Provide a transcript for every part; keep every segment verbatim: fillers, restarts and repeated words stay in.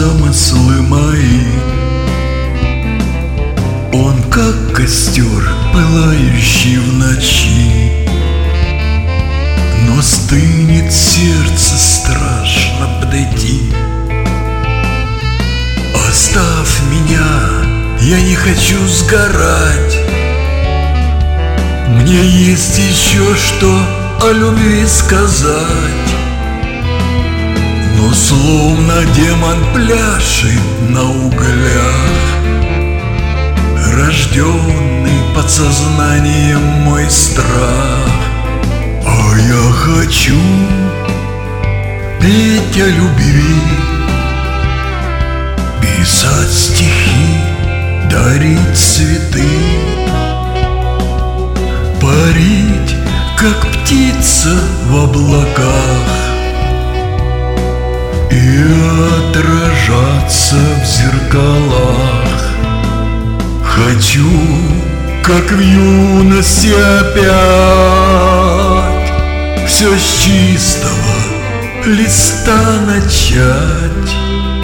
замыслы мои. Он как костер, пылающий в ночи, но стынет сердце, страшно подойти. Оставь меня, я не хочу сгорать. Мне есть еще что о любви сказать. Но словно демон пляшет на углях, рожденный подсознанием мой страх. А я хочу петь о любви, писать стихи, дарить цветы, парить, как птица в облаках, и отражаться в зеркалах. Хочу, как в юности опять, все с чистого листа начать.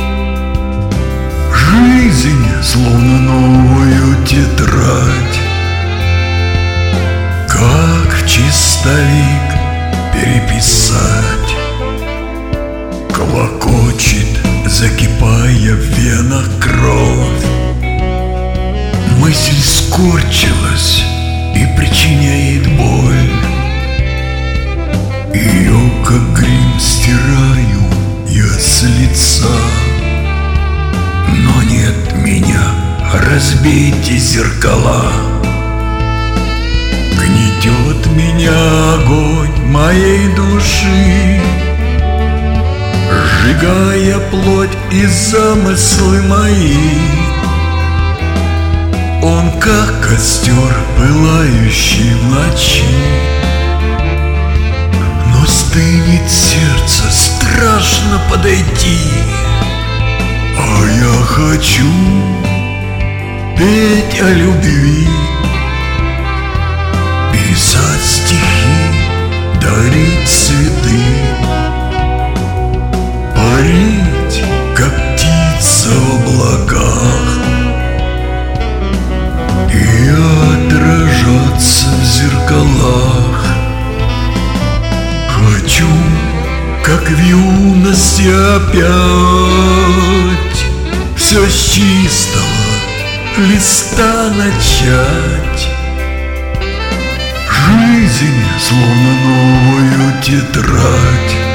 Жизнь, словно новую тетрадь, как в чистовик переписать. Клокочет, закипая в венах кровь. Мысль скорчилась и причиняет боль. Ее, как грим, стираю я с лица. Но нет меня, разбейте зеркала. Гнетет меня огонь моей души, сжигая плоть и замыслы мои. Он как костер, пылающий в ночи, но стынет сердце, страшно подойти. А я хочу петь о любви, писать стихи, дарить цветы, парить, как птица в облаках, и отражаться в зеркалах. Хочу, как в юности опять, все с чистого листа начать. Жизнь, словно новую тетрадь,